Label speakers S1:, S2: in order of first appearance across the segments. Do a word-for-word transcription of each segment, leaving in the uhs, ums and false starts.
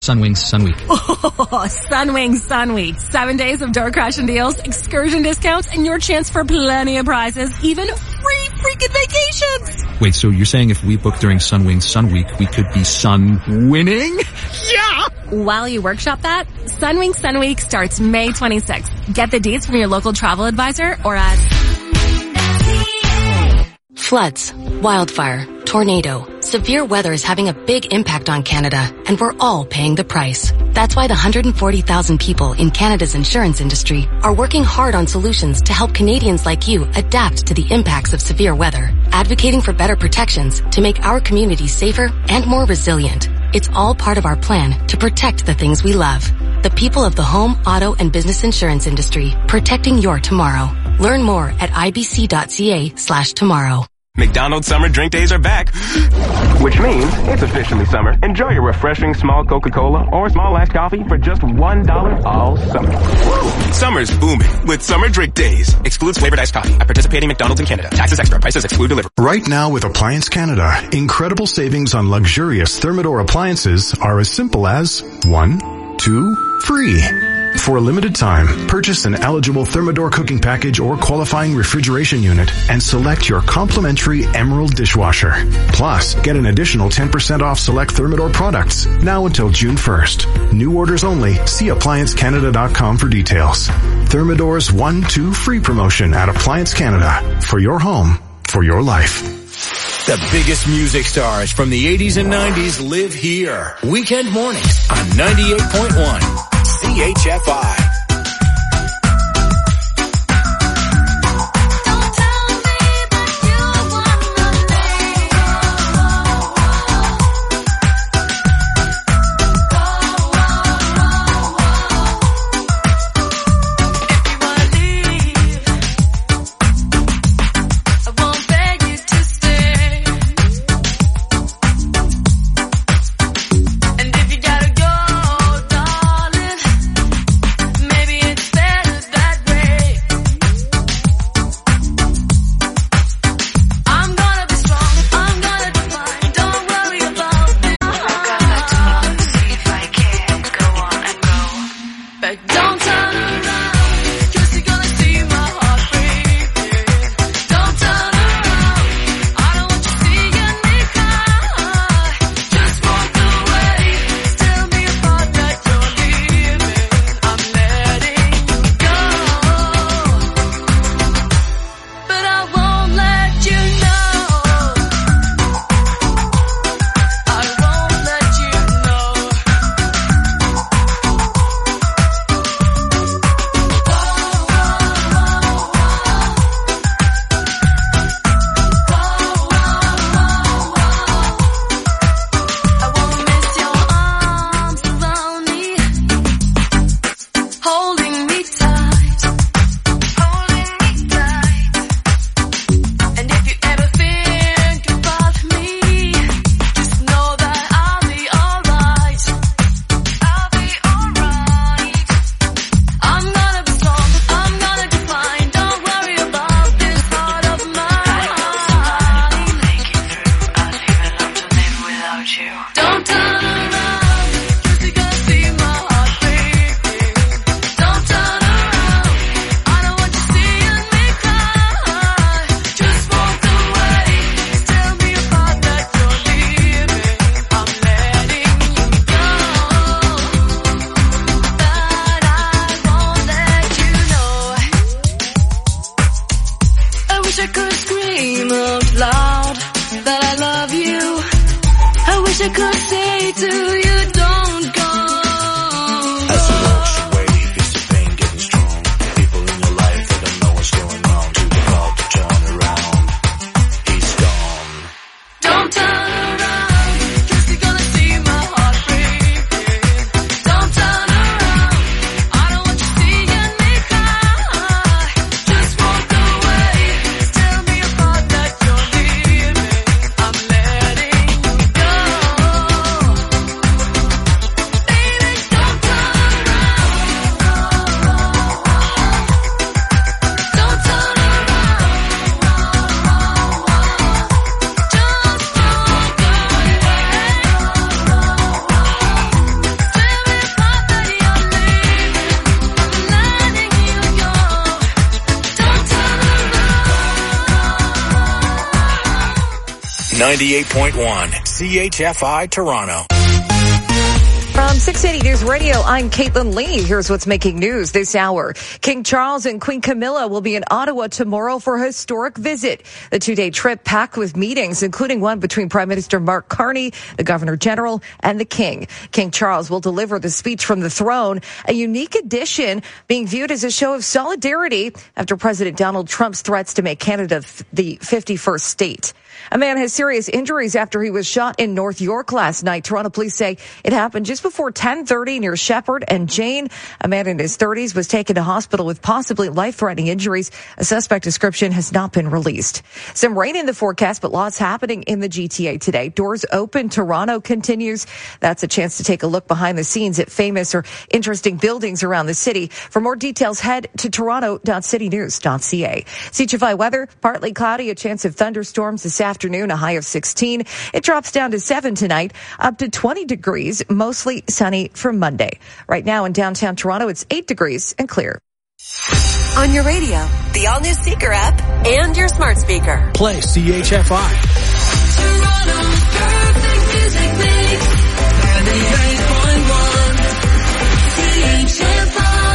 S1: Sunwings Sun Week.
S2: Oh, Sunwings Sun Week. Seven days of door crashing deals, excursion discounts, and your chance for plenty of prizes, even free freaking vacations.
S1: Wait, so you're saying if we book during Sunwings Sun Week, we could be sun winning? Yeah!
S2: While you workshop that, Sunwings Sun Week starts May twenty-sixth. Get the dates from your local travel advisor or at...
S3: Floods, wildfire, tornado, severe weather is having a big impact on Canada, and we're all paying the price. That's why the one hundred forty thousand people in Canada's insurance industry are working hard on solutions to help Canadians like you adapt to the impacts of severe weather, advocating for better protections to make our communities safer and more resilient. It's all part of our plan to protect the things we love. The people of the home, auto, and business insurance industry, protecting your tomorrow. Learn more at ibc.ca slash tomorrow.
S4: McDonald's Summer Drink Days are back, which means it's officially summer. Enjoy your refreshing small Coca-Cola or small iced coffee for just one dollar all summer. Summer's booming with Summer Drink Days. Excludes flavored iced coffee at participating McDonald's in Canada. Taxes extra. Prices exclude delivery.
S5: Right now with Appliance Canada, incredible savings on luxurious Thermador appliances are as simple as one, two, free. For a limited time, purchase an eligible Thermador cooking package or qualifying refrigeration unit and select your complimentary Emerald dishwasher. Plus, get an additional ten percent off select Thermador products now until June first. New orders only. See appliance canada dot com for details. Thermador's one two free promotion at Appliance Canada. For your home, for your life.
S6: The biggest music stars from the eighties and nineties live here. Weekend mornings on ninety-eight point one C H F I. ninety-eight point one C H F I Toronto.
S7: From six eighty News Radio, I'm Caitlin Lee. Here's what's making news this hour. King Charles and Queen Camilla will be in Ottawa tomorrow for a historic visit. The two-day trip packed with meetings, including one between Prime Minister Mark Carney, the Governor General, and the King. King Charles will deliver the speech from the throne, a unique addition being viewed as a show of solidarity after President Donald Trump's threats to make Canada the fifty-first state. A man has serious injuries after he was shot in North York last night. Toronto police say it happened just before ten thirty near Shepherd and Jane. A man in his thirties was taken to hospital with possibly life-threatening injuries. A suspect description has not been released. Some rain in the forecast, but lots happening in the G T A today. Doors Open Toronto continues. That's a chance to take a look behind the scenes at famous or interesting buildings around the city. For more details, head to toronto dot city news dot c a. C H F I weather, partly cloudy, a chance of thunderstorms this afternoon, a high of sixteen. It drops down to seven tonight, up to twenty degrees, mostly sunny for Monday. Right now in downtown Toronto, it's eight degrees and clear.
S8: On your radio, the all-new Seeker app, and your smart speaker.
S6: Play C H F I.
S9: Toronto's perfect music mix. ninety-eight point one C H F I.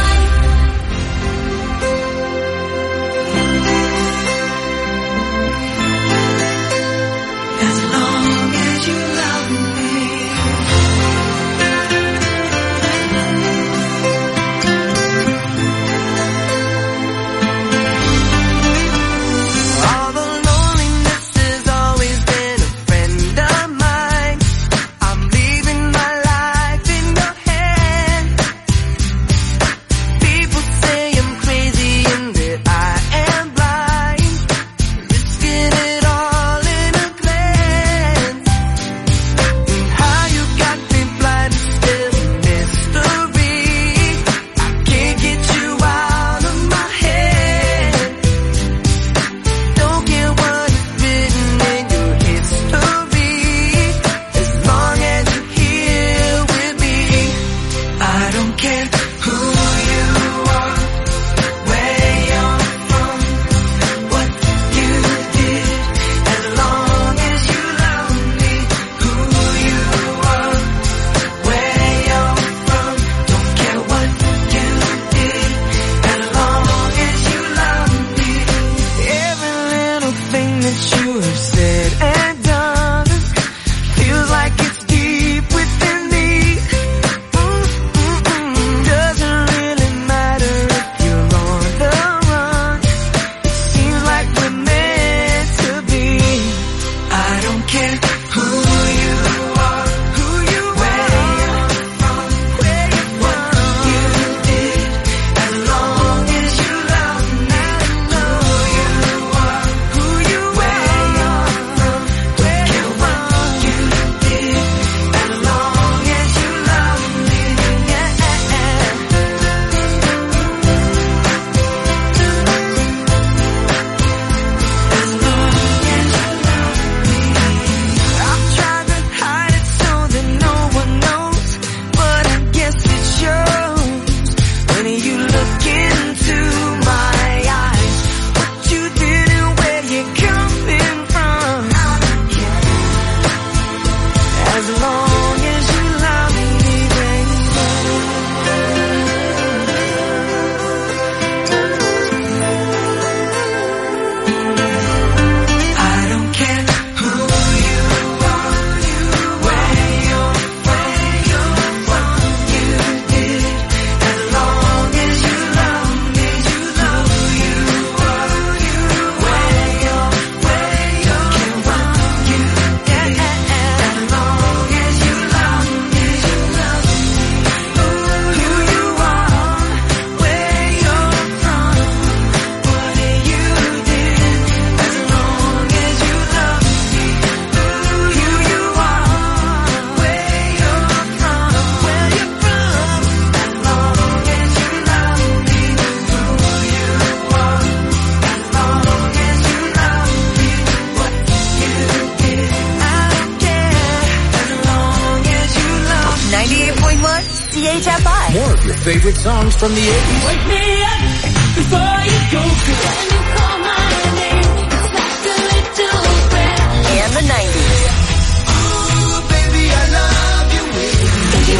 S8: C H F I.
S6: More of your favorite songs from the eighties.
S9: Wake me up before you go to bed. And you call my name. It's like a little prayer.
S8: And the nineties.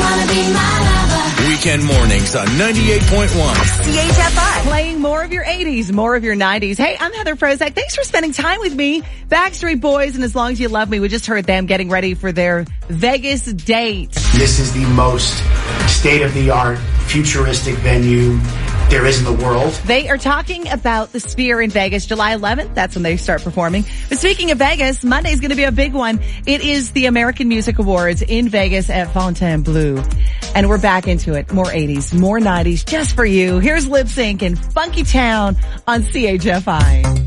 S9: wanna be my lover.
S6: Weekend mornings on ninety-eight point one.
S10: C H F I. Playing more of your eighties, more of your nineties. Hey, I'm Heather Prozac. Thanks for spending time with me. Backstreet Boys and As Long As You Love Me. We just heard them getting ready for their Vegas date.
S11: This is the most state-of-the-art, futuristic venue there is in the world.
S10: They are talking about the Sphere in Vegas, July eleventh. That's when they start performing. But speaking of Vegas, Monday's going to be a big one. It is the American Music Awards in Vegas at Fontainebleau. And we're back into it. More eighties, more nineties, just for you. Here's Lip Sync in Funky Town on C H F I.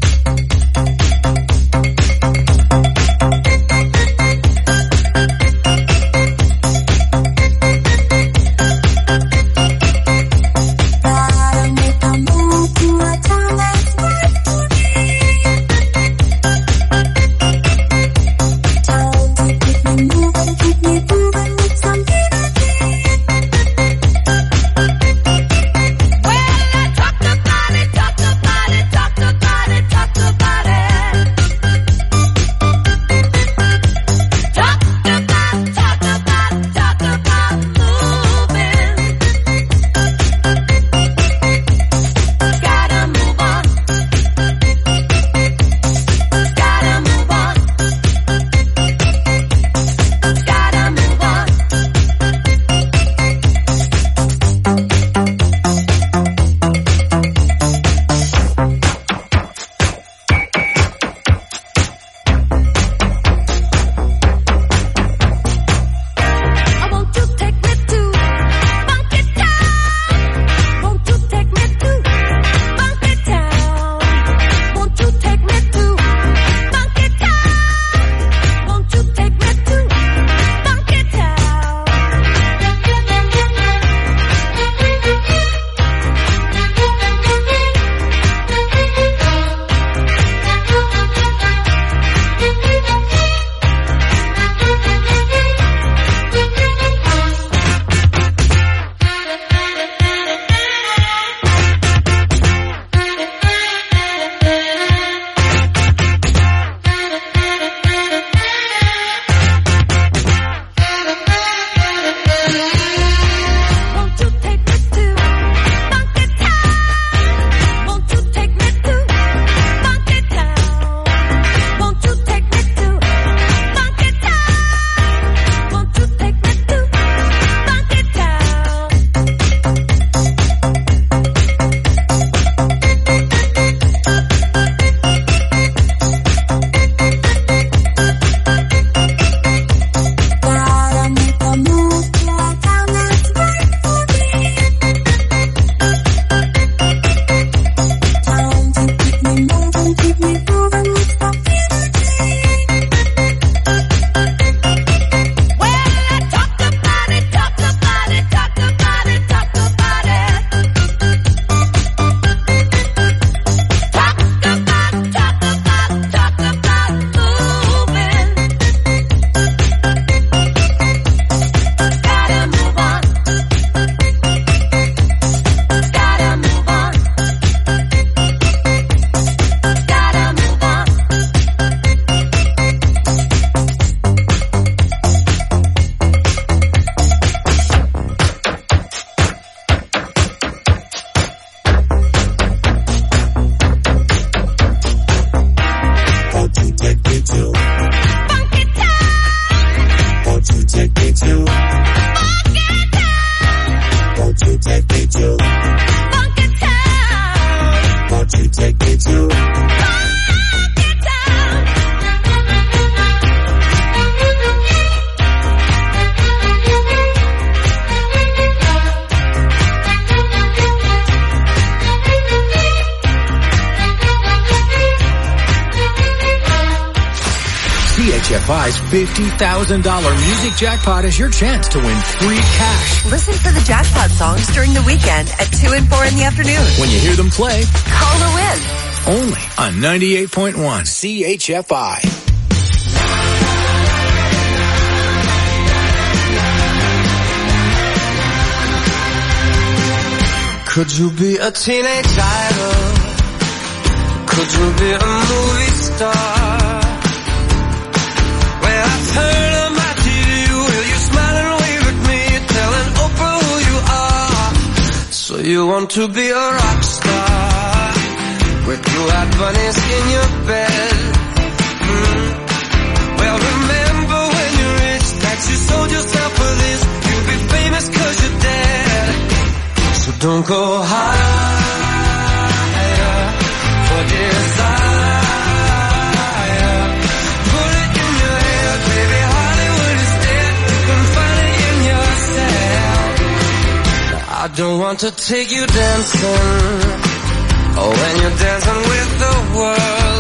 S6: C H F I's fifty thousand dollars music jackpot is your chance to win free cash.
S8: Listen for the jackpot songs during the weekend at two and four in the afternoon.
S6: When you hear them play,
S8: call to win.
S6: Only on ninety-eight point one C H F I.
S12: Could you be a teenage idol? Could you be a movie star? When I turn on my T V, will you smile and wave at me, telling you want to be a rock star with blue eyed bunnies in your bed? Mm. Well, remember when you rich that you sold yourself for this. You'll be famous cause you're dead. So don't go higher for desire. Put it in your head, baby, Hollywood is dead. You can find it in yourself. I don't want to take you dancing, oh, when you're dancing with the world.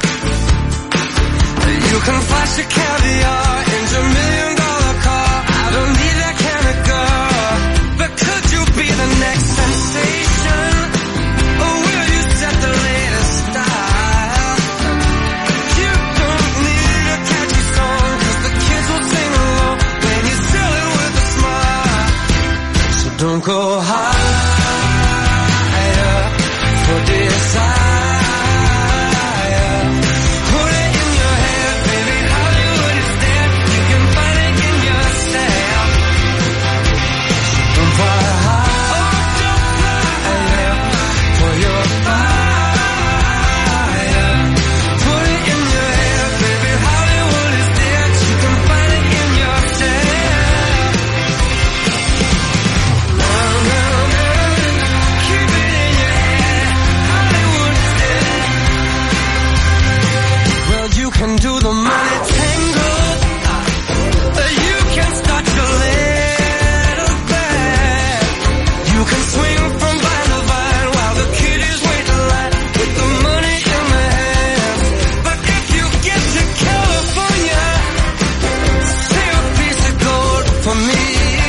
S12: You can flash your caviar into a million dollar car. I don't need that kind of girl. But could you be the next sensation? Or will you set the latest style? You don't need a catchy song, cause the kids will sing along when you sell it with a smile. So don't go higher for desire. Can do the money tango, you can start your little band. You can swing from vine to vine while the kiddies wait in line with the money in their hands. But if you get to California, save a piece of gold for me.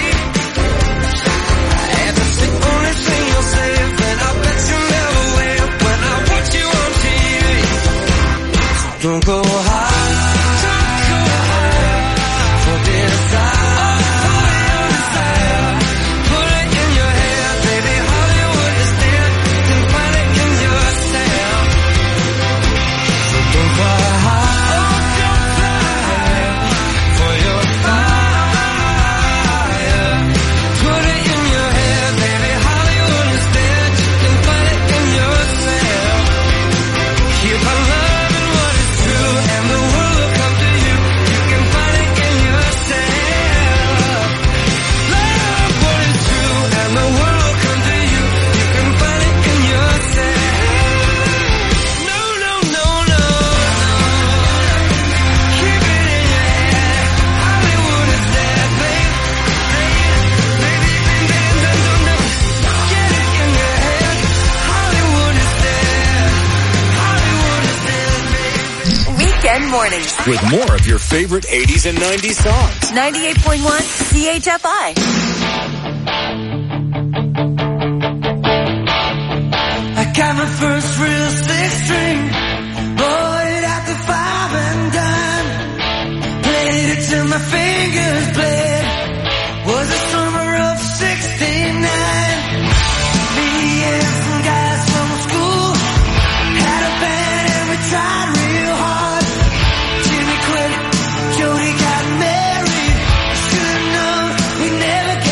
S12: And it's the only thing you'll save, and I bet you never will when I watch you on T V. So don't go high.
S8: Mornings.
S6: With more of your favorite eighties and nineties songs.
S8: ninety-eight point one C H F I.
S12: I got my first real six string, bought it at the five and dime, played it till my fingers bled. Was the summer of sixty-nine. Me and some guys from school had a band and we tried real hard. Jody got married, should've known we never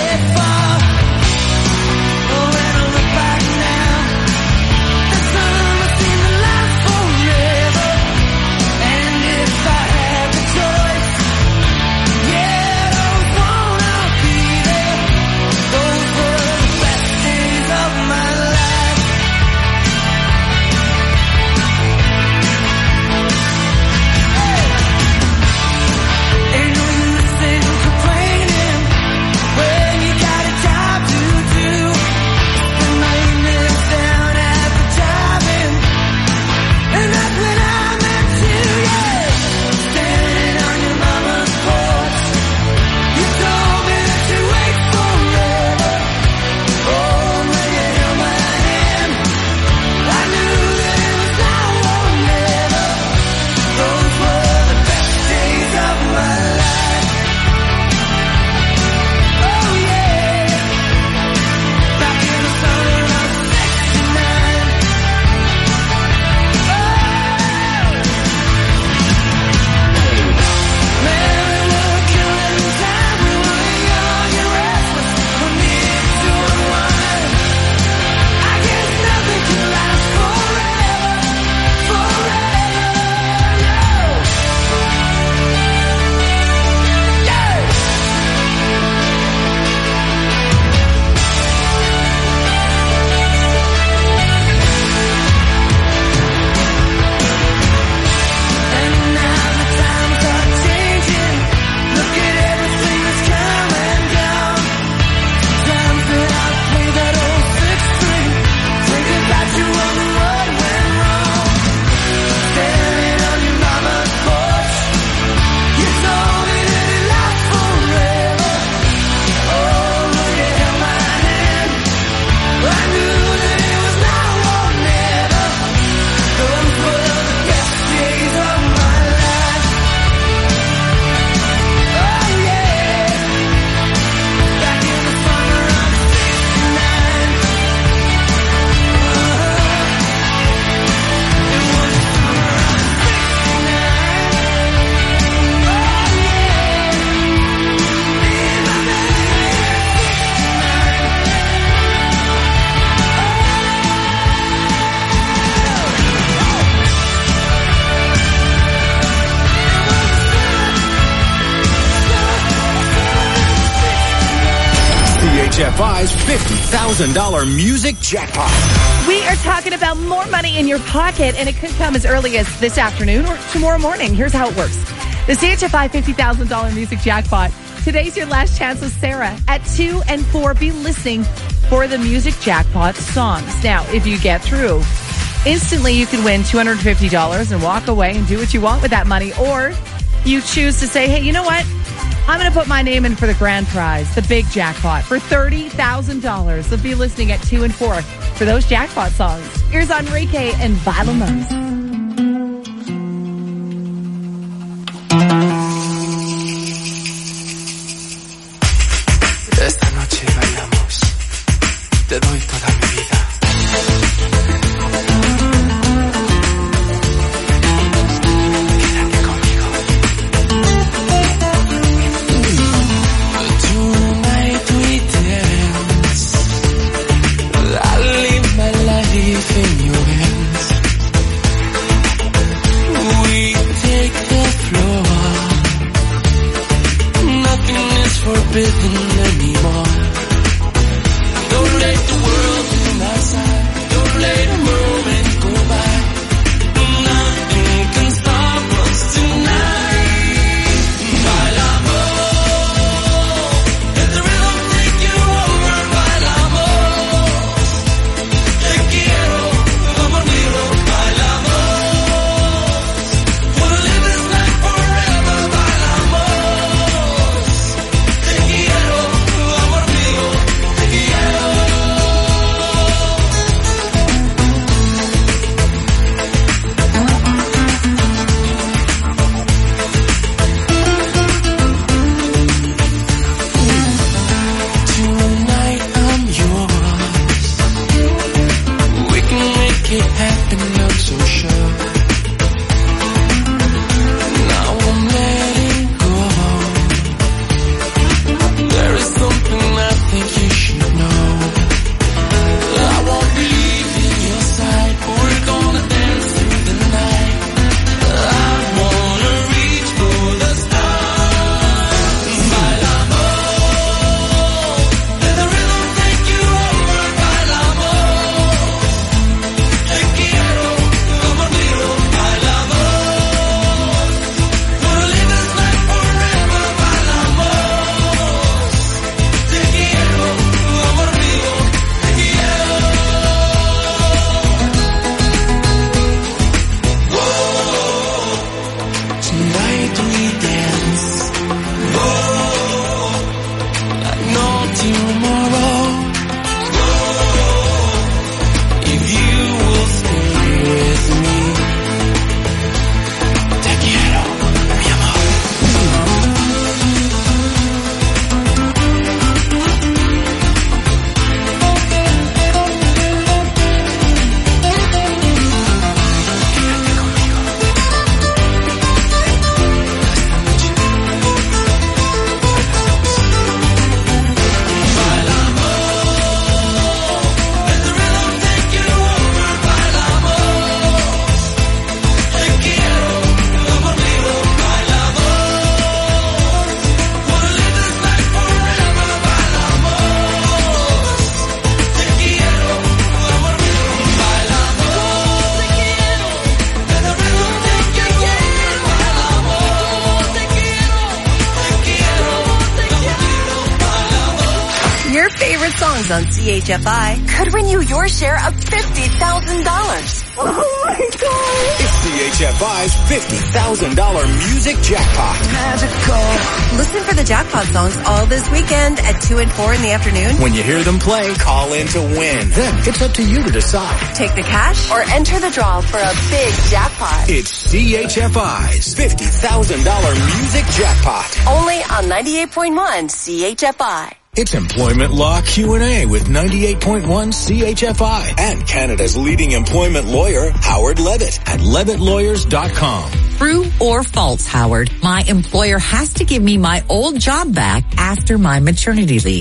S6: F I's fifty thousand dollars music jackpot.
S10: We are talking about more money in your pocket, and it could come as early as this afternoon or tomorrow morning. Here's how it works. The C H F I fifty thousand dollars music jackpot. Today's your last chance with Sarah. At two and four, be listening for the music jackpot songs. Now, if you get through, instantly you can win two hundred fifty dollars and walk away and do what you want with that money. Or you choose to say, hey, you know what? I'm going to put my name in for the grand prize, the big jackpot, for thirty thousand dollars. So be listening at two and four for those jackpot songs. Here's Enrique and Bailamos.
S12: Esta noche bailamos, te doy toda mi vida. Quédate conmigo. Tonight we dance. I live my life in your hands. We take the floor. Nothing is forbidden. Don't let the world turn outside. Don't let a moment go by. Nothing can stop us tonight. Bailamos. Let the rhythm take you over. Bailamos. Te quiero, amor mío. Bailamos. Wanna live this life forever. Bailamos. Te quiero, amor mío. Te quiero. Tonight I'm yours. We can make it happen, I'm so sure. Now I'm letting go. There is something I think you should know. I won't be leaving your side. We're gonna dance through the night. I wanna reach for the stars. Bailamos. Let the rhythm take you over. Bailamos. Te quiero, amor mío. Bailamos. Wanna live this life forever. Bailamos. Te quiero, amor mío. Te quiero. Whoa. Tonight we dance. Whoa. Like no tomorrow. Whoa. If you will stay with me. Te quiero, mi amor.
S8: Your favorite songs on C H F I could win you your share of fifty thousand dollars. Oh my God.
S6: It's C H F I's fifty thousand dollars music jackpot.
S8: Magical. Listen for the jackpot songs all this weekend at two and four in the afternoon.
S6: When you hear them play, call in to win. Then it's up to you to decide.
S8: Take the cash or enter the draw for a big jackpot.
S6: It's C H F I's fifty thousand dollars music jackpot.
S8: Only on ninety-eight point one C H F I.
S6: It's Employment Law Q and A with ninety-eight point one C H F I and Canada's leading employment lawyer, Howard Levitt at levitt lawyers dot com.
S13: True or false, Howard? My employer has to give me my old job back after my maternity leave.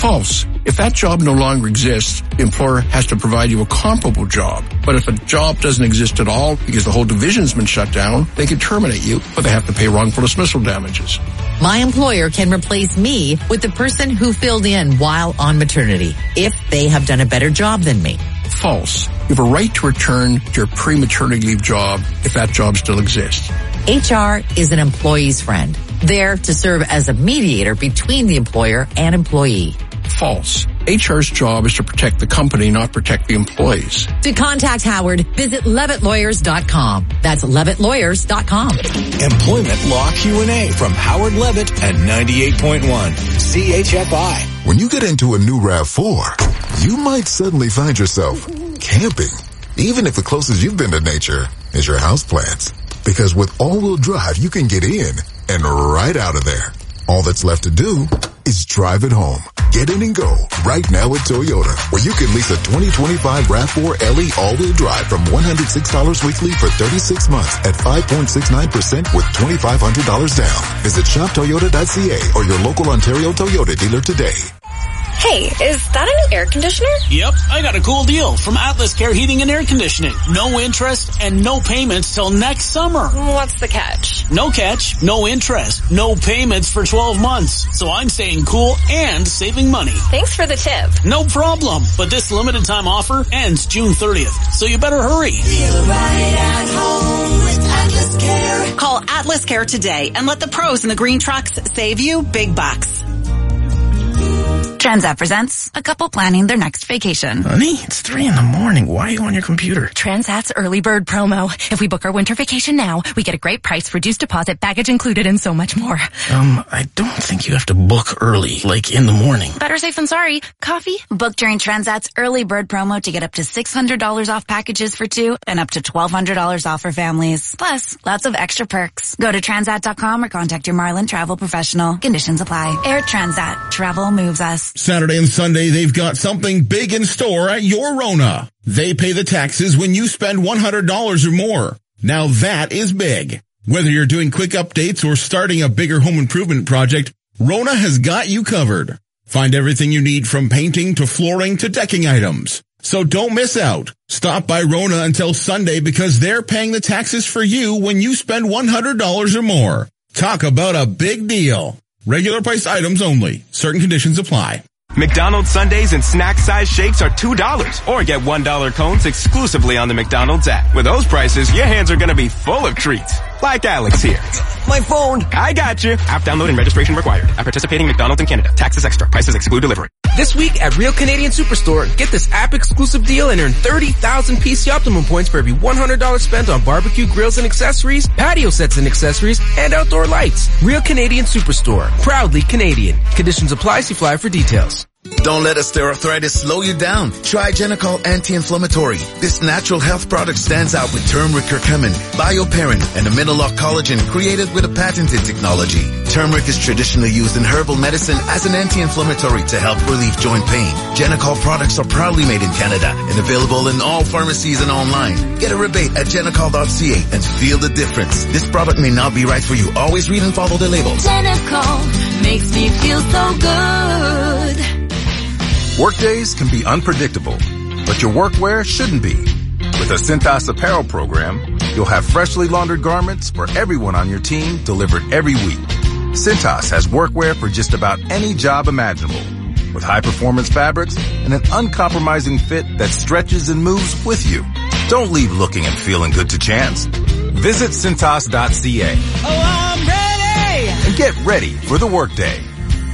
S13: False. If that job no longer exists, the employer has to provide you a comparable job. But if a job doesn't exist at all because the whole division's been shut down, they can terminate you, but they have to pay wrongful dismissal damages.
S14: My employer can replace me with the person who filled in while on maternity if they have done a better job than me.
S13: False. You have a right to return to your pre-maternity leave job if that job still exists.
S14: H R is an employee's friend, there to serve as a mediator between the employer and employee.
S13: False. H R's job is to protect the company, not protect the employees.
S14: To contact Howard, visit levitt lawyers dot com. That's levitt lawyers dot com.
S6: Employment Law Q and A from Howard Levitt at ninety-eight point one C H F I.
S15: When you get into a new RAV four, you might suddenly find yourself camping, even if the closest you've been to nature is your houseplants. Because with all-wheel drive, you can get in and right out of there. All that's left to do is drive it home. Get in and go right now at Toyota, where you can lease a twenty twenty-five RAV four L E all-wheel drive from one hundred six dollars weekly for thirty-six months at five point six nine percent with twenty-five hundred dollars down. Visit shop toyota dot c a or your local Ontario Toyota dealer today.
S16: Hey, is that a new air conditioner?
S17: Yep, I got a cool deal from Atlas Care Heating and Air Conditioning. No interest and no payments till next summer.
S16: What's the catch?
S17: No catch, no interest, no payments for twelve months. So I'm staying cool and saving money.
S16: Thanks for the tip.
S17: No problem. But this limited time offer ends June thirtieth, so you better hurry.
S9: Feel right at home with Atlas Care.
S18: Call Atlas Care today and let the pros in the green trucks save you big bucks.
S19: Transat presents a couple planning their next vacation.
S20: Honey, it's three in the morning. Why are you on your computer?
S2: Transat's early bird promo. If we book our winter vacation now, we get a great price, reduced deposit, baggage included, and so much more.
S20: Um, I don't think you have to book early, like in the morning.
S2: Better safe than sorry. Coffee?
S19: Book during Transat's early bird promo to get up to six hundred dollars off packages for two and up to twelve hundred dollars off for families. Plus, lots of extra perks. Go to transat dot com or contact your Marlin travel professional. Conditions apply. Air Transat. Travel moves us.
S21: Saturday and Sunday, they've got something big in store at your Rona. They pay the taxes when you spend one hundred dollars or more. Now that is big. Whether you're doing quick updates or starting a bigger home improvement project, Rona has got you covered. Find everything you need from painting to flooring to decking items. So don't miss out. Stop by Rona until Sunday because they're paying the taxes for you when you spend one hundred dollars or more. Talk about a big deal. Regular price items only. Certain conditions apply.
S4: McDonald's Sundaes and snack-size shakes are two dollars. Or get one dollar cones exclusively on the McDonald's app. With those prices, your hands are going to be full of treats. Like Alex here.
S22: My phone.
S4: I got you. App download and registration required. At participating McDonald's in Canada. Taxes extra. Prices exclude delivery.
S23: This week at Real Canadian Superstore, get this app-exclusive deal and earn thirty thousand P C Optimum points for every one hundred dollars spent on barbecue grills and accessories, patio sets and accessories, and outdoor lights. Real Canadian Superstore. Proudly Canadian. Conditions apply. See flyer for details.
S24: Don't let osteoarthritis slow you down. Try Genicol Anti-Inflammatory. This natural health product stands out with turmeric curcumin, bioperin, and amino-lock collagen created with a patented technology. Turmeric is traditionally used in herbal medicine as an anti-inflammatory to help relieve joint pain. Genicol products are proudly made in Canada and available in all pharmacies and online. Get a rebate at genicol dot c a and feel the difference. This product may not be right for you. Always read and follow the labels.
S9: Genicol makes me feel so good.
S25: Workdays can be unpredictable, but your workwear shouldn't be. With a Cintas apparel program, you'll have freshly laundered garments for everyone on your team delivered every week. Cintas has workwear for just about any job imaginable, with high-performance fabrics and an uncompromising fit that stretches and moves with you. Don't leave looking and feeling good to chance. Visit cintas dot c a.
S9: Oh, I'm ready!
S25: And get ready for the workday.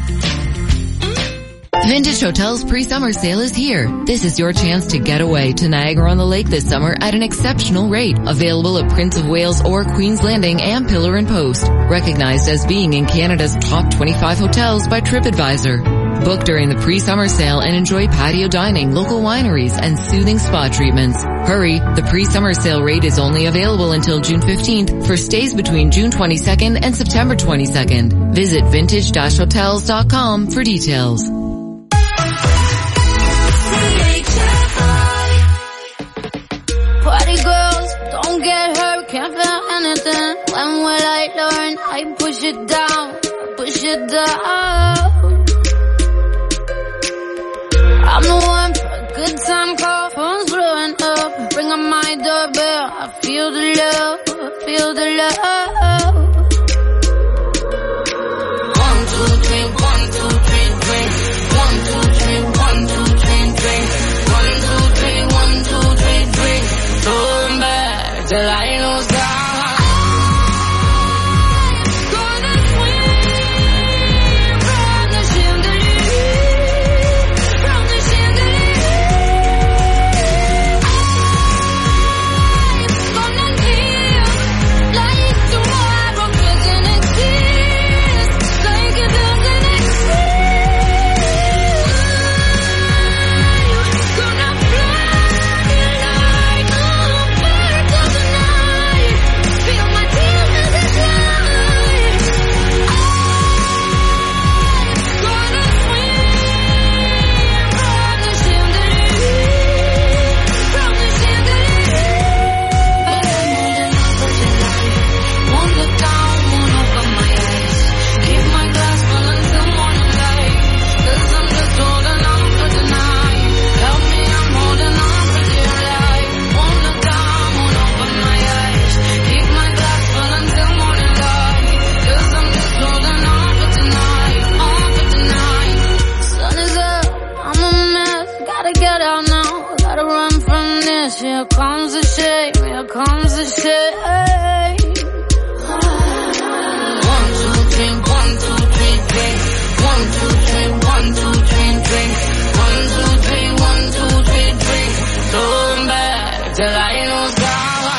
S26: Vintage Hotels pre-summer sale is here. This is your chance to get away to Niagara-on-the-Lake this summer at an exceptional rate. Available at Prince of Wales or Queen's Landing and Pillar and Post. Recognized as being in Canada's top twenty-five hotels by TripAdvisor. Book during the pre-summer sale and enjoy patio dining, local wineries, and soothing spa treatments. Hurry, the pre-summer sale rate is only available until June fifteenth for stays between June twenty-second and September twenty-second. Visit vintage dash hotels dot com for details.
S9: Party girls, don't get hurt, can't feel anything. When will I learn? I push it down, push it down. I'm the one for a good time call. Phone's blowing up. Ring on my doorbell. I feel the love. I feel the love. One, two, three, one, two, three, drink. One, two, three, one, two, three, drink. One, two, three, one, two, three, drink. Going back till I lose God. Here comes the shame, here comes the shame. One, two, three, one, two, three, drink. One, two, three, one, two, three, drink. One, two, three, one, two, three, drink. Going back till I lose God.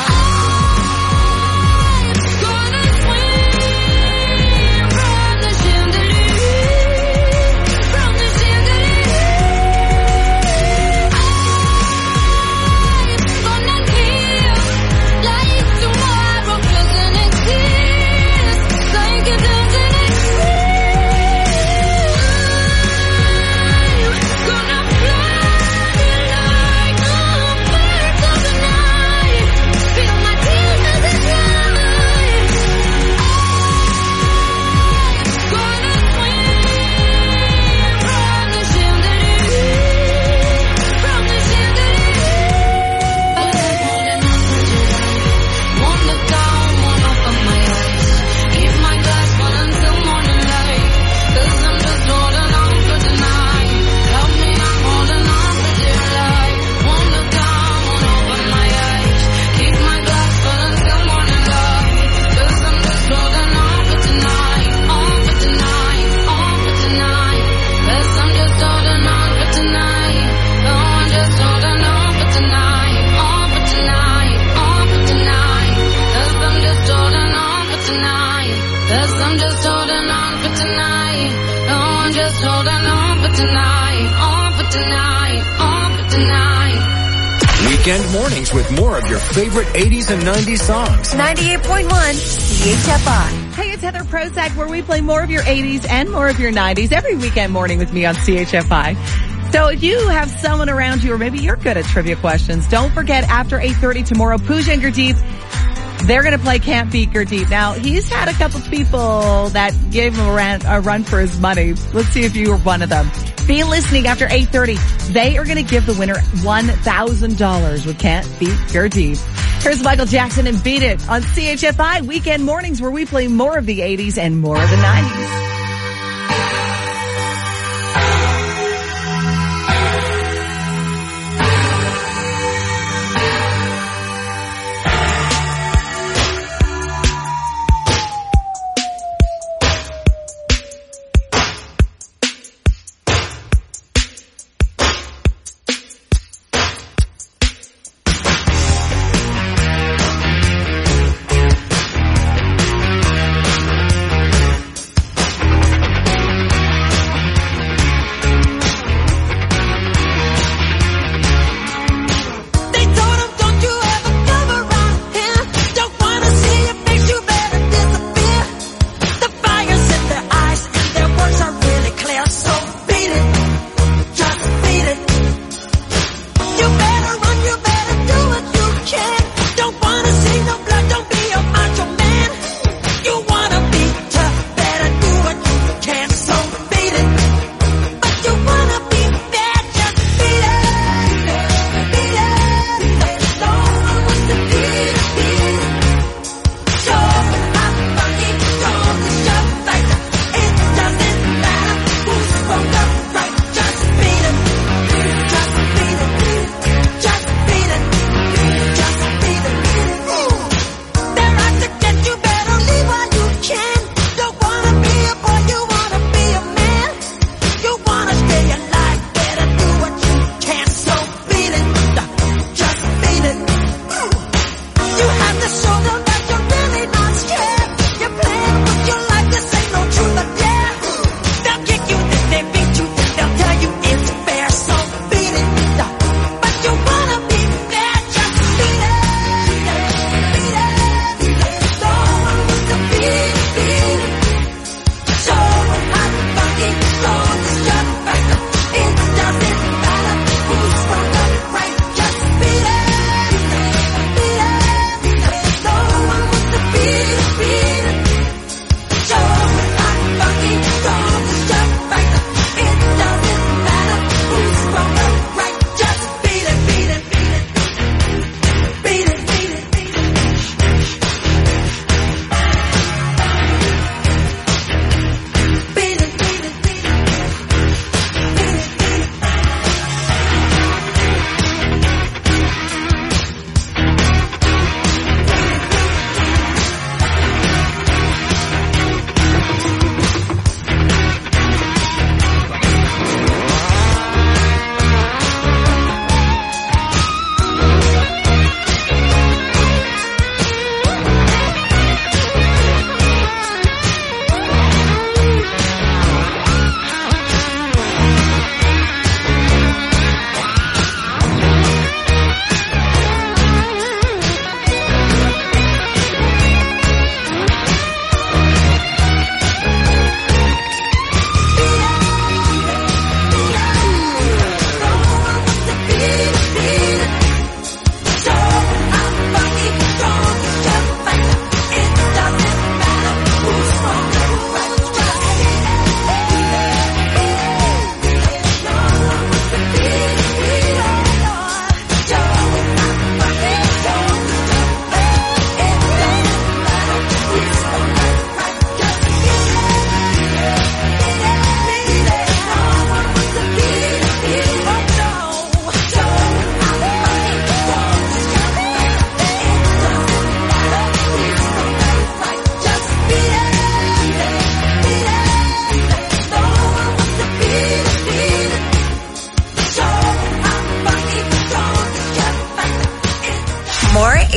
S6: Weekend mornings with more of your favorite eighties and nineties songs.
S8: ninety-eight point one C H F I.
S10: Hey, it's Heather Prozac, where we play more of your eighties and more of your nineties every weekend morning with me on C H F I. So if you have someone around you, or maybe you're good at trivia questions, don't forget after eight thirty tomorrow, Pooja and Gurdeep, they're going to play Can't Beat Gurdeep. Now, he's had a couple people that gave him a run, a run for his money. Let's see if you were one of them. Be listening after eight thirty. They are going to give the winner one thousand dollars with Can't Beat Gurdeep. Here's Michael Jackson and Beat It on C H F I Weekend Mornings, where we play more of the eighties and more of the nineties.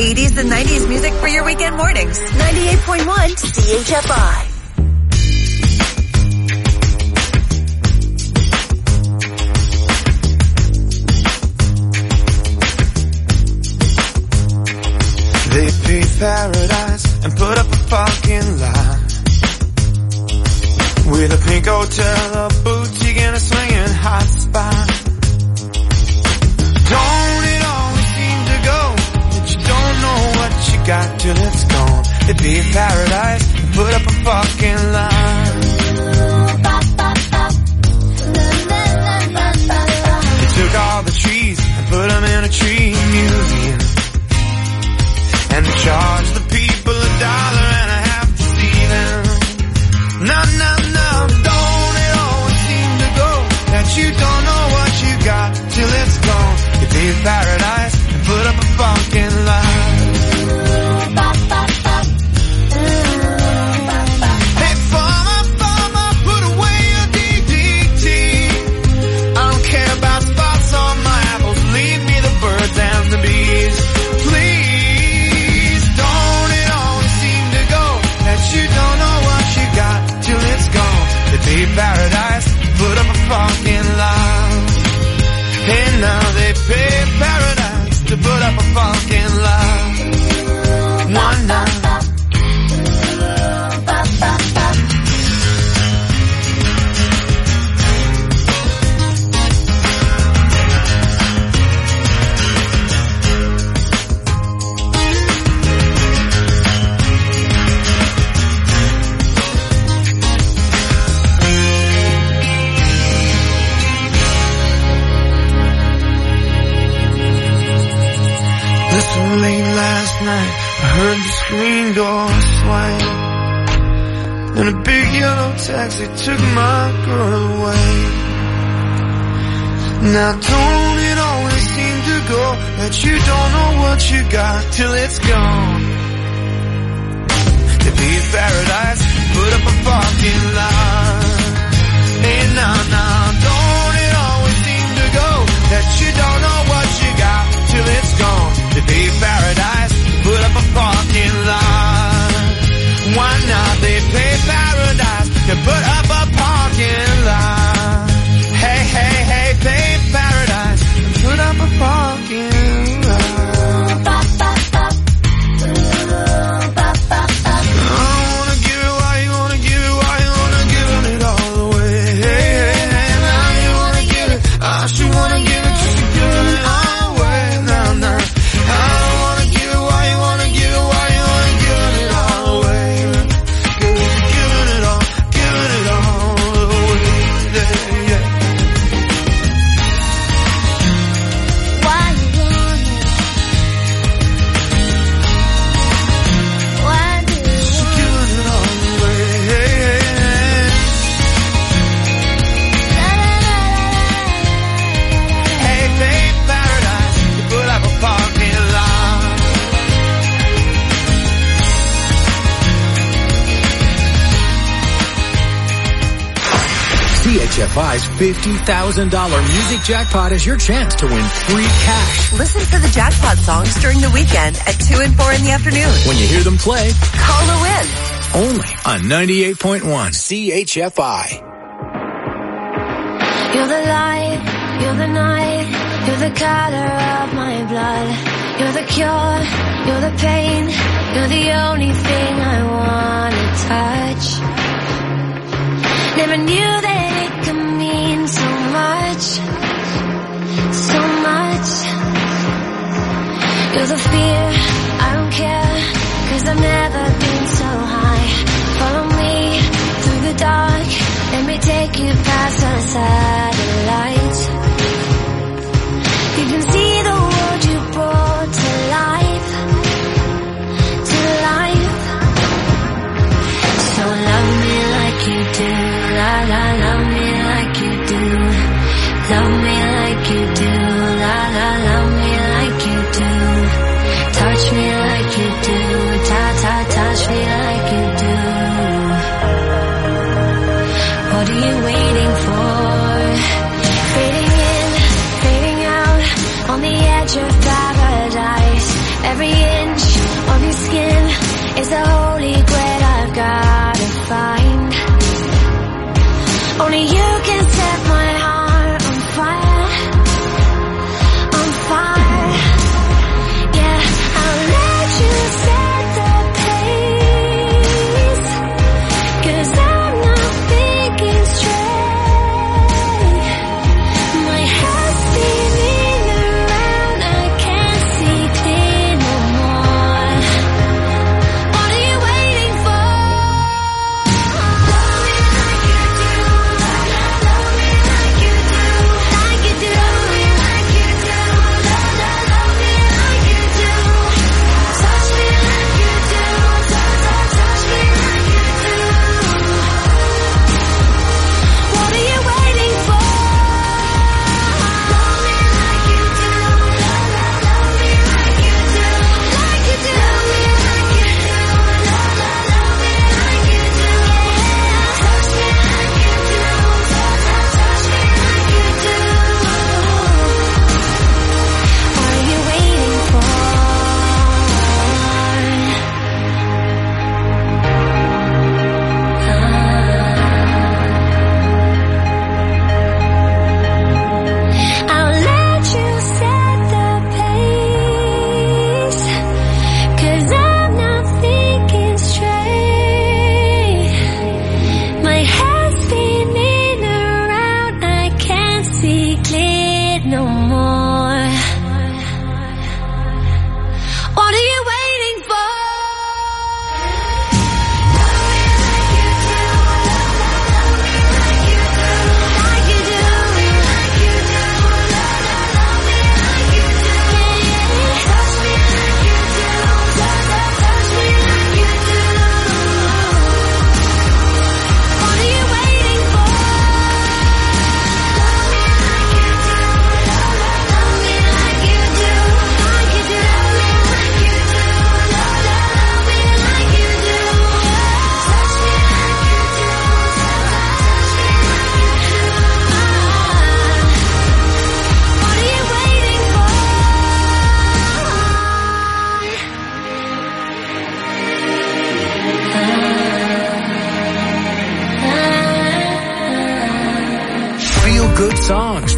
S8: eighties and nineties music for your weekend mornings. ninety-eight point one C H F I.
S12: They paved paradise and put up a fucking line with a pink hotel, a boutique, and a swinging hot spot. Don't it always seem to go that you don't know what you got till it's gone? They paved paradise and put up a fucking line. They took all the trees and put them in a tree museum. And they charge the people a dollar and a half to see them. No, no, no, don't it always seem to go that you don't know what you got till it's gone. You paved paradise and put up a fucking line. Hey, farmer, farmer, put away your D D T. I don't care about spots on my apples. Leave me the birds and the bees. Please. You don't know what you got till it's gone. They paved paradise, put up a fucking line. And now they pay paradise to put up a fucking line. One night. Late last night, I heard the screen door swing, and a big yellow taxi took my girl away. Now don't it always seem to go that you don't know what you got till it's gone? They paved paradise, put up a fucking line. And now, now, don't it always seem to go that you don't know what you got till it's gone? They paved paradise, put up a parking lot. Why not? They pay paradise to put up a parking lot. Hey, hey, hey, pay paradise, put up a parking lot. I don't wanna give it, why you wanna give it, why you wanna give it all away? Hey, hey, hey, now you wanna give it, I should wanna give it, just to give it all away. Now, now. I don't wanna give it, why you wanna give it, why you wanna give it all away? Cause you're giving it all, giving it all away, yeah, yeah. Why you want it? Why do you want it? You're giving it all away, hey, hey, hey. Hey, babe, paradise, you put up a parking lot.
S6: C H F I's fifty thousand dollars music jackpot is your chance to win free cash.
S8: Listen for the jackpot songs during the weekend at two and four in the afternoon.
S6: When you hear them play,
S8: call to win.
S6: Only on ninety-eight point one C H F I.
S9: You're the light, you're the night, you're the color of my blood. You're the cure, you're the pain, you're the only thing I wanna touch. Never knew that it could mean so much, so much. You're the fear, I don't care, cause I've never been so high. Follow me through the dark, let me take you past the satellite. You can see the world you brought to life, to life. So love me like you do, la la, love me like you do. Love me like you do, la la, love me like you do.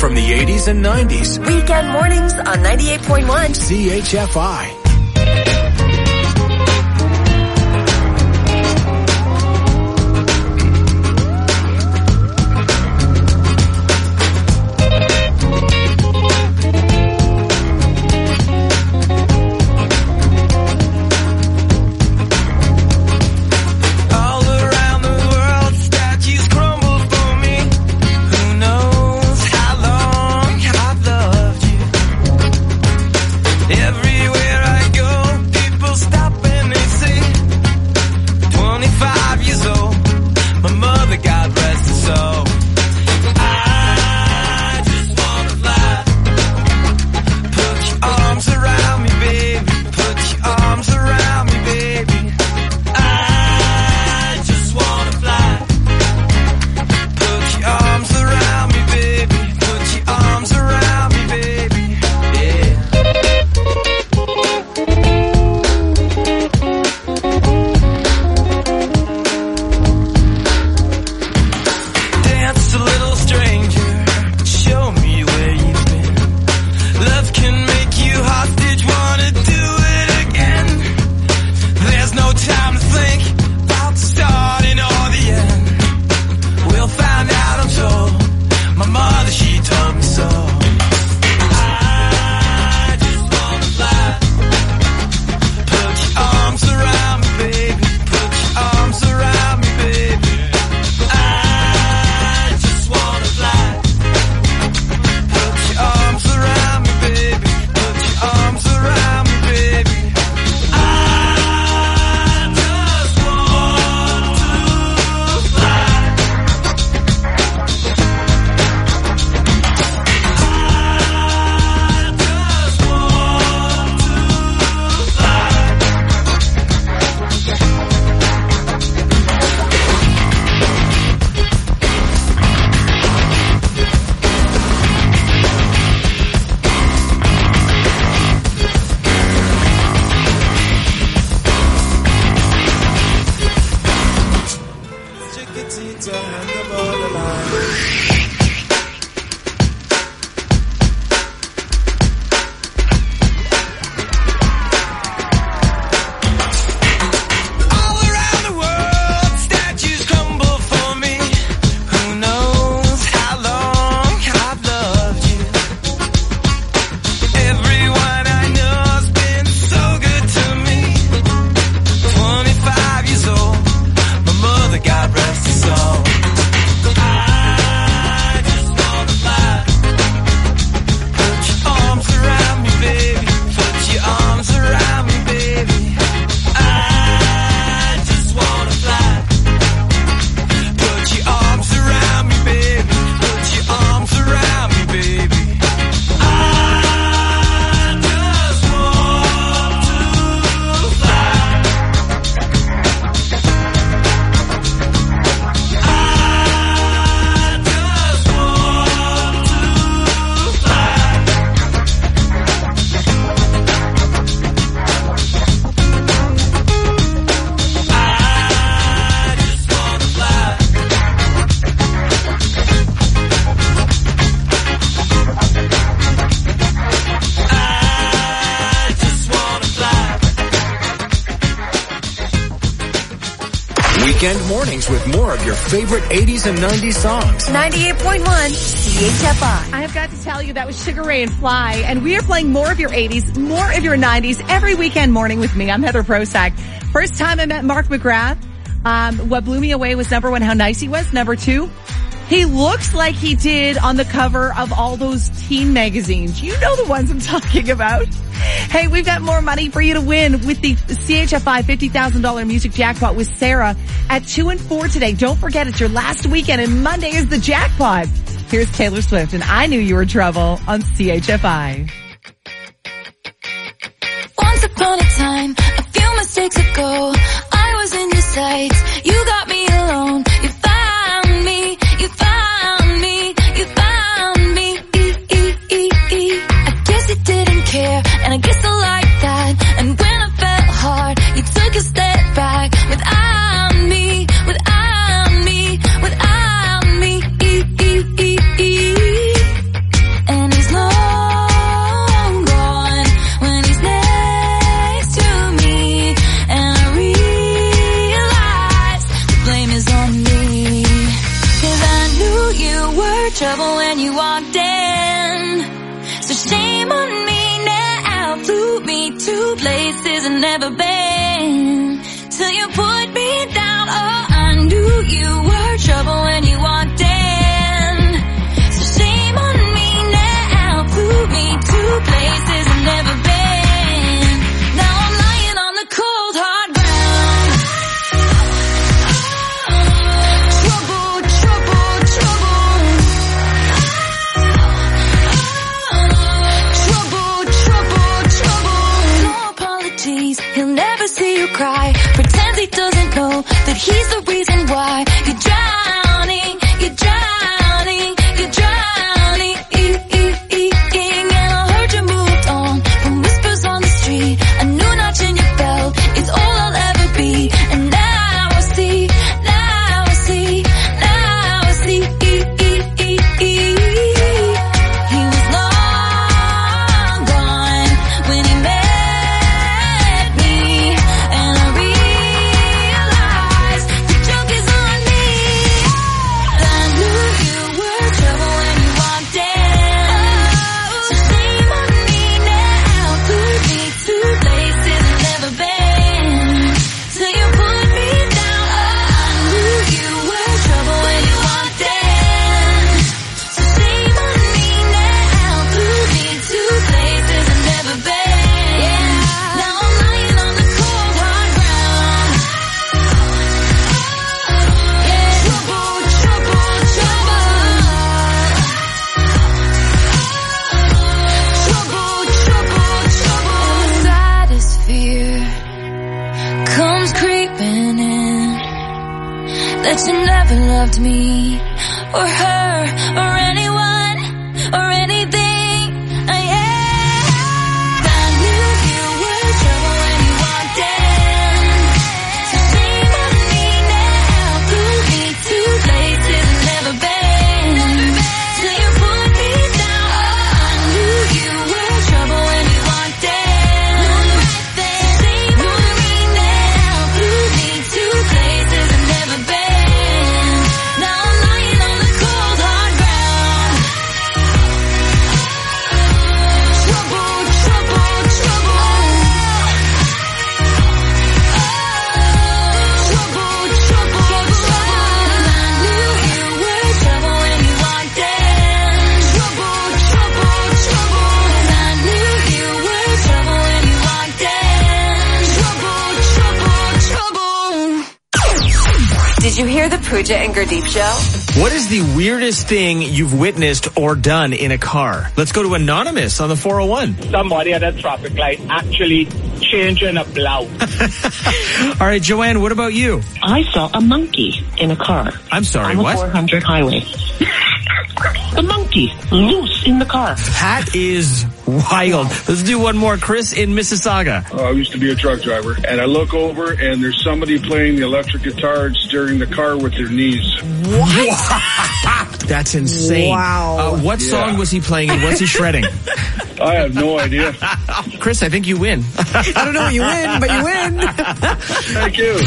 S6: from the eighties and nineties.
S8: Weekend mornings on ninety-eight point one
S6: C H F I.
S12: Everywhere I go, people stop and they say, twenty-five years old, my mother, God rest her soul. I just wanna fly. Put your arms around me, baby. Put your arms around me, baby. I just wanna fly. Put your arms around me, baby. Put your arms around me, baby. Yeah. Dance a little stranger, show me where you've been. Love can make you hostage, wanna do it again. There's no time to think about the starting or the end. We'll find out, I'm told. My mother, she told me so. I just wanna fly. Put your arms around me, baby. Put your arms around me, baby. I just wanna fly. Put your arms around me, baby. Put your arms around me, baby. I just want to fly. I just want to fly. Chiquitita and the borderline. All around the world, statues crumble for me. Who knows how long I've loved you? Everyone I know has been so good to me. twenty-five years old, my mother, God rest her soul. I just wanna fly. Put your arms around me, baby. Put your arms around me, baby. I just wanna fly. Put your arms around me, baby. Put your arms around me, baby. I just want to fly. I just want to fly. I just wanna fly. I just wanna fly.
S6: Weekend mornings with more of your favorite eighties and nineties songs.
S8: ninety-eight point one C H F I.
S10: I have got to tell you, that was Sugar Ray and Fly, and we are playing more of your eighties, more of your nineties every weekend morning with me. I'm Heather Prosack. First time I met Mark McGrath, um, what blew me away was number one, how nice he was. Number two, he looks like he did on the cover of all those teen magazines. You know the ones I'm talking about. Hey, we've got more money for you to win with the C H F I fifty thousand dollars music jackpot with Sarah at two and four today. Don't forget, it's your last weekend and Monday is the jackpot. Here's Taylor Swift and I Knew You Were Trouble on C H F I.
S9: Once upon a time, a few mistakes ago, I was in your sights. You got me alone. You found me. You found me. You found me. E, e, e, e. I guess you didn't care, and I guess I like that. And when I felt hard, you took a step back. Without me, without me, without me. E, e, e, e.
S1: places I've never been. Till you put me down, oh, I knew you were trouble when you walked in. So shame on me now, flew me to places I've never been. Now I'm lying on the cold hard ground. Trouble, trouble, trouble. Trouble, trouble, trouble. No apologies, he'll never see you cry. Pretends he doesn't know that he's the reason why you're drowning, you're drowning, you're drowning. And I heard you moved on from whispers on the street. A new notch in your belt is all I'll ever be. And now I see, now I see, now I see. He was long gone when he met me, and I realized the joke is on me. I knew you were trouble when you walked in. So shame on me now, put me to places I've never been. Till you put me down, oh, I knew you were trouble when you walked in. So shame on me now, put me to places I've never been. Now I'm lying on the cold hard ground. Trouble, trouble, trouble. Trouble, trouble, trouble. And the saddest fear comes creeping in, that you never loved me or her or anyone or anything. I I knew you were trouble when you walked in. So shame on me now, put me to places I've never been. Till you put me down, oh, I knew you were trouble when you walked in. Shame on me now, put me to places I've never been. Now I'm lying on the cold hard ground. Trouble, trouble, trouble. Trouble, trouble, trouble. I knew you were trouble when you walked in. Trouble, trouble, trouble. I knew you were trouble when you walked in. Trouble, trouble, trouble.
S8: Did you hear the Pooja and Gurdeep show?
S3: What is the weirdest thing you've witnessed or done in a car? Let's go to Anonymous on the four oh one.
S5: Somebody at a traffic light actually changing a blouse.
S3: All right, Joanne, what about you?
S7: I saw a monkey in a car.
S3: I'm sorry,
S7: on the
S3: what?
S7: four hundred highway. A monkey loose in the car.
S3: That is wild. Let's do one more. Chris in Mississauga.
S11: Uh, I used to be a truck driver, and I look over, and there's somebody playing the electric guitar and steering the car with their knees.
S3: What? That's insane.
S11: Wow.
S3: Uh, what song
S11: Yeah.
S3: was he playing and what's he shredding?
S11: I have no idea.
S3: Chris, I think you win.
S10: I don't know, you win, but you win.
S11: Thank you.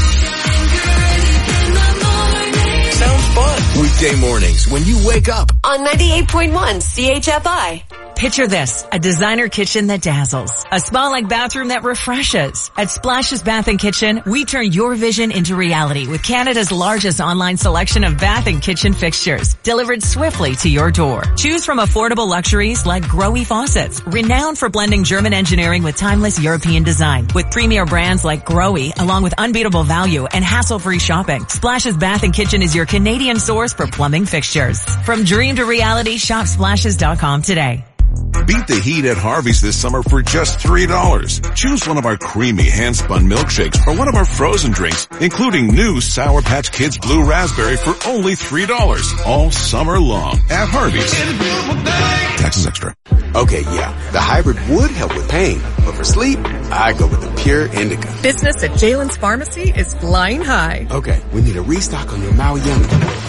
S6: Sounds fun. Weekday mornings when you wake up.
S8: On ninety-eight point one C H F I.
S2: Picture this, a designer kitchen that dazzles, a spa-like bathroom that refreshes. At Splashes Bath and Kitchen, we turn your vision into reality with Canada's largest online selection of bath and kitchen fixtures, delivered swiftly to your door. Choose from affordable luxuries like Grohe faucets, renowned for blending German engineering with timeless European design. With premier brands like Grohe, along with unbeatable value and hassle-free shopping, Splashes Bath and Kitchen is your Canadian source for plumbing fixtures. From dream to reality, shop splashes dot com today.
S22: Beat the heat at Harvey's this summer for just three dollars. Choose one of our creamy hand-spun milkshakes or one of our frozen drinks, including new Sour Patch Kids Blue Raspberry for only three dollars all summer long at Harvey's. Taxes extra.
S27: Okay, yeah, the hybrid would help with pain, but for sleep, I go with the Pure Indica.
S28: Business at Jalen's Pharmacy is flying high.
S27: Okay, we need a restock on your Maui Yummy.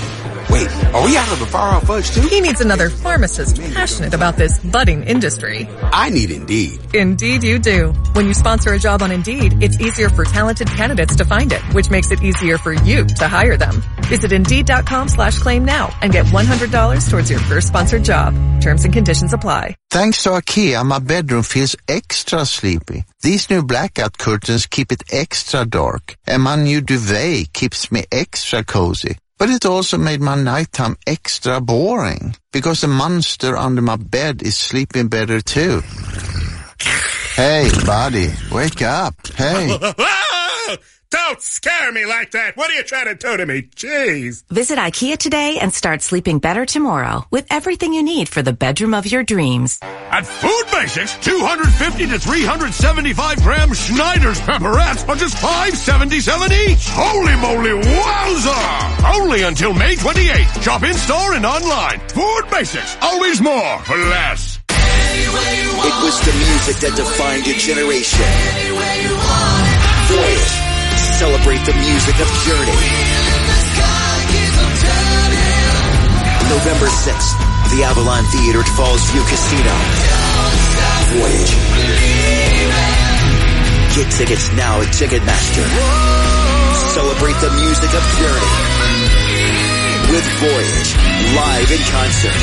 S27: Wait, are we out of the far-off fudge too?
S13: He needs another pharmacist passionate about this budding industry.
S27: I need Indeed.
S13: Indeed you do. When you sponsor a job on Indeed, it's easier for talented candidates to find it, which makes it easier for you to hire them. Visit Indeed.com slash claim now and get one hundred dollars towards your first sponsored job. Terms and conditions apply.
S14: Thanks to IKEA, my bedroom feels extra sleepy. These new blackout curtains keep it extra dark, and my new duvet keeps me extra cozy. But it also made my nighttime extra boring, because the monster under my bed is sleeping better too. Hey, buddy, wake up. Hey.
S15: Don't scare me like that. What are you trying to do to me? Jeez.
S16: Visit IKEA today and start sleeping better tomorrow with everything you need for the bedroom of your dreams.
S15: At Food Basics, two fifty to three seventy-five gram Schneider's pepperettes are just five seventy-seven each. Holy moly, wowza! Only until May twenty-eighth. Shop in-store and online. Food Basics, always more for less.
S17: It was the music that defined a generation. Voyage. Celebrate the music of Journey. November sixth, the Avalon Theater at Falls View Casino. Voyage. Get tickets now at Ticketmaster. Celebrate the music of Journey with Voyage, live in concert.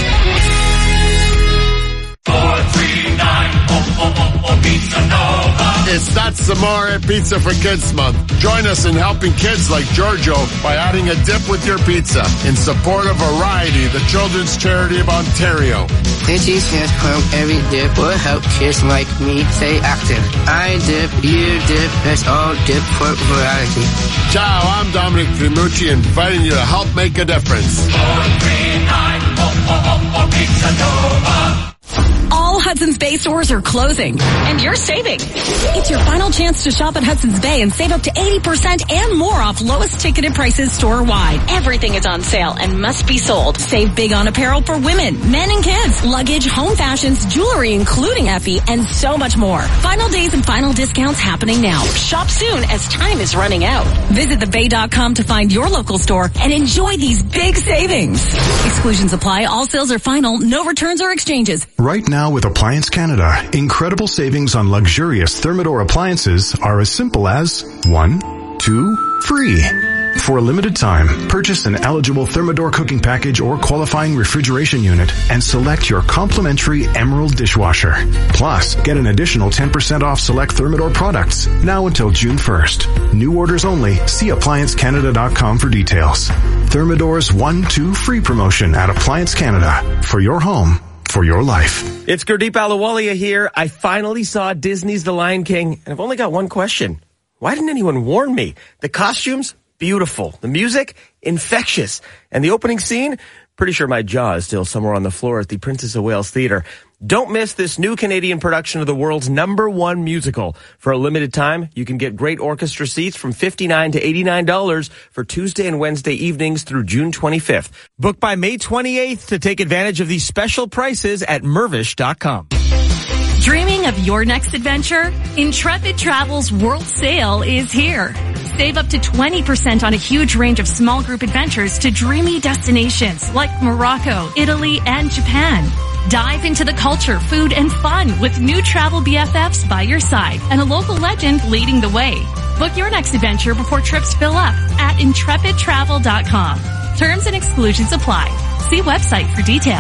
S18: four three nine, oh, oh, oh, oh, Pizza Nova.
S20: It's That's Amore Pizza for Kids Month. Join us in helping kids like Giorgio by adding a dip with your pizza in support of Variety, the children's charity of Ontario.
S28: Itchy says from every dip will help kids like me stay active. I dip, you dip, let's all dip for variety.
S20: Ciao, I'm Dominic Trimucci, inviting you to help make a difference.
S18: four three nine, oh, oh, oh, oh, Pizza Nova.
S29: All Hudson's Bay stores are closing, and you're saving. It's your final chance to shop at Hudson's Bay and save up to eighty percent and more off lowest ticketed prices store-wide. Everything is on sale and must be sold. Save big on apparel for women, men and kids, luggage, home fashions, jewelry including Effie, and so much more. Final days and final discounts happening now. Shop soon as time is running out. Visit the bay dot com to find your local store and enjoy these big savings. Exclusions apply. All sales are final. No returns or exchanges.
S30: Right now with Appliance Canada, incredible savings on luxurious Thermador appliances are as simple as one, two, free. For a limited time, purchase an eligible Thermador cooking package or qualifying refrigeration unit and select your complimentary Emerald dishwasher. Plus, get an additional ten percent off select Thermador products now until June first. New orders only. See appliance canada dot com for details. Thermador's one two free promotion at Appliance Canada. For your home, for your life.
S3: It's Gurdeep Ahluwalia here. I finally saw Disney's The Lion King, and I've only got one question. Why didn't anyone warn me? The costumes, beautiful. The music, infectious. And the opening scene, pretty sure my jaw is still somewhere on the floor at the Princess of Wales Theatre. Don't miss this new Canadian production of the world's number one musical. For a limited time, you can get great orchestra seats from fifty-nine dollars to eighty-nine dollars for Tuesday and Wednesday evenings through June twenty-fifth. Book by May twenty-eighth to take advantage of these special prices at Mervish dot com.
S29: Dreaming of your next adventure? Intrepid Travel's World Sale is here. Save up to twenty percent on a huge range of small group adventures to dreamy destinations like Morocco, Italy, and Japan. Dive into the culture, food, and fun with new travel B F Fs by your side and a local legend leading the way. Book your next adventure before trips fill up at intrepid travel dot com. Terms and exclusions apply. See website for details.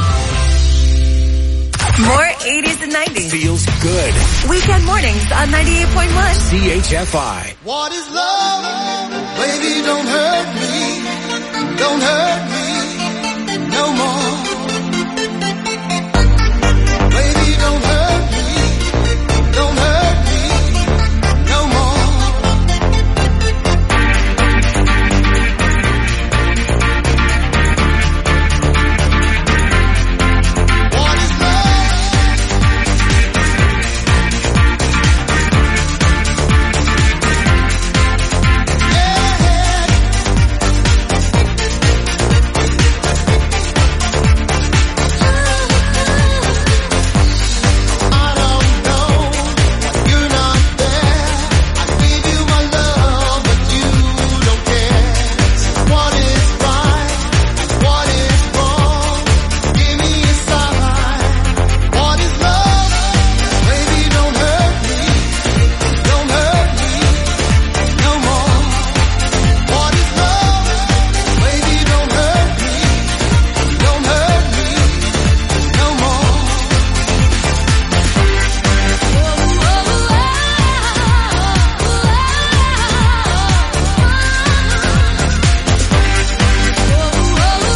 S8: More eighties and nineties.
S6: Feels good.
S8: Weekend mornings on ninety-eight point one.
S6: C H F I.
S12: What is love? Baby, don't hurt me. Don't hurt me.